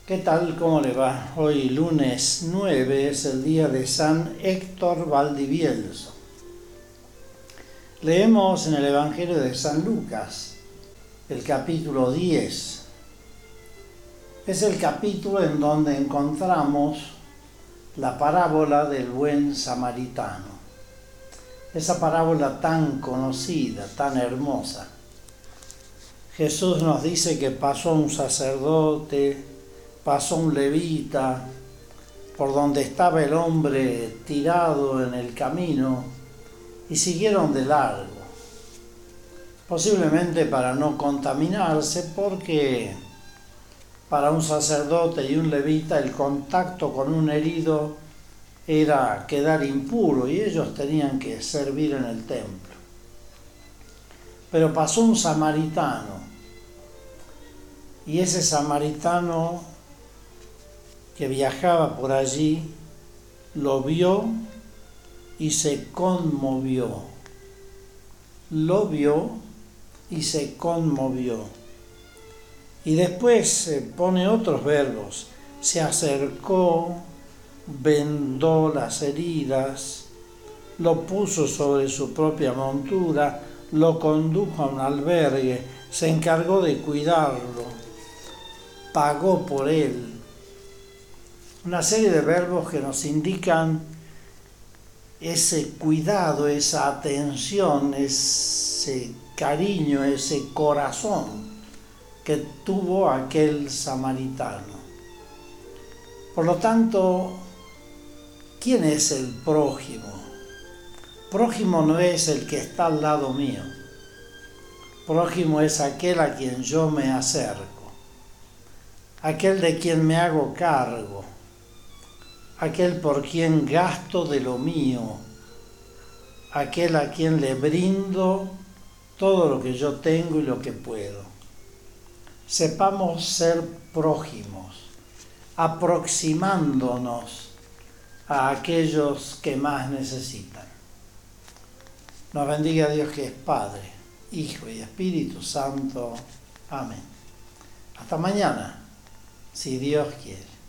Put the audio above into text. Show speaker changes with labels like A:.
A: ¿Qué tal? ¿Cómo le va? Hoy lunes 9 es el día de San Héctor Valdivielso. Leemos en el Evangelio de San Lucas, el capítulo 10. Es el capítulo en donde encontramos la parábola del buen samaritano. Esa parábola tan conocida, tan hermosa. Jesús nos dice que pasó un sacerdote, pasó un levita, por donde estaba el hombre tirado en el camino, y siguieron de largo, posiblemente para no contaminarse, porque para un sacerdote y un levita el contacto con un herido era quedar impuro y ellos tenían que servir en el templo. Pero pasó un samaritano, y ese samaritano que viajaba por allí lo vio y se conmovió. Lo vio y se conmovió. Y después pone otros verbos. Se acercó, vendó las heridas, lo puso sobre su propia montura, lo condujo a un albergue, se encargó de cuidarlo, pagó por él. Una serie de verbos que nos indican ese cuidado, esa atención, ese cariño, ese corazón que tuvo aquel samaritano. Por lo tanto, ¿quién es el prójimo? Prójimo no es el que está al lado mío. Prójimo es aquel a quien yo me acerco, aquel de quien me hago cargo, aquel por quien gasto de lo mío, aquel a quien le brindo todo lo que yo tengo y lo que puedo. Sepamos ser prójimos, aproximándonos a aquellos que más necesitan. Nos bendiga Dios, que es Padre, Hijo y Espíritu Santo. Amén. Hasta mañana, si Dios quiere.